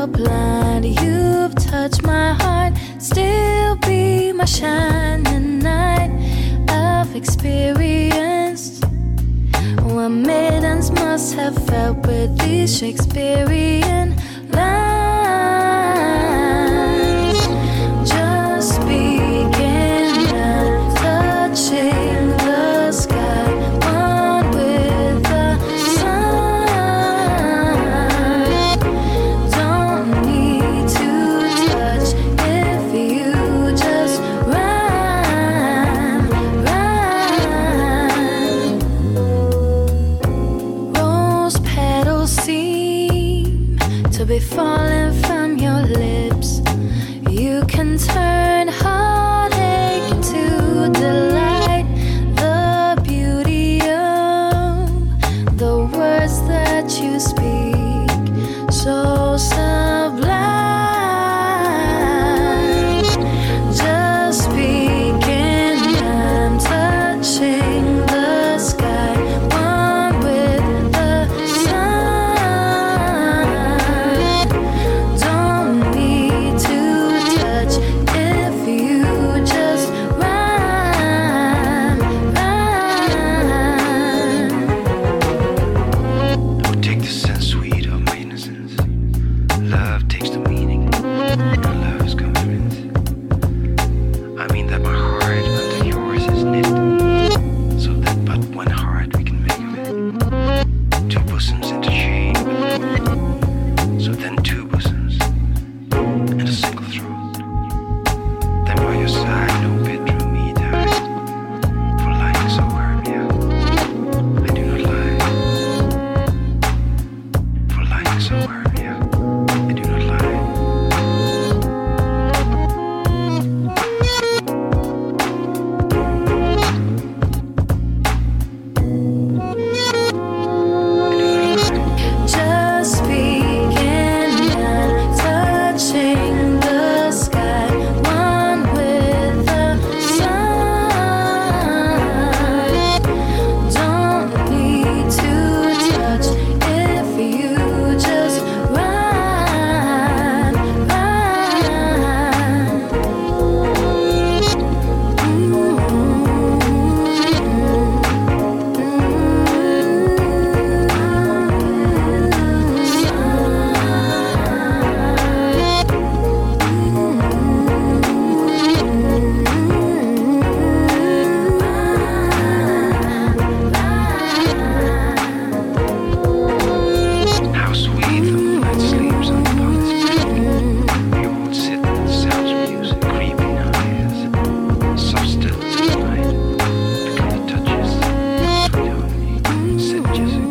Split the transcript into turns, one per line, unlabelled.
blind. You've touched my heart, still be my shining light. I've experienced what maidens must have felt with these Shakespearean lines. Just speaking and touching the sky, one with the sun. Don't need to touch if you just rhyme. Rose petals seem to be falling from your lips. You can turn heartache into delight. The beauty of the words that you speak, so sublime. Just speaking and touching the sky, one with the sun. Don't need to touch if you just rhyme.
Would take the sense sweet of my innocence. Love takes the meaning, and love is commitment. I mean that my heart under yours is knit, so that but one heart we can make of it. Two bosoms interchange with love, so then two bosoms and a single throat. Then by your side, no bit drew me down, for lying so hurt me out. I do not lie. For lying so hurt me out. I do not lie.
Just speaking and touching the sky, one with the sun. Don't need to touch if you just rhyme.
How sweet the moonlight sleeps on the palace bed. We all sit with the sounds of music creeping in our ears. Soft stillness of the night become the touches, sweet harmony, said Jessica.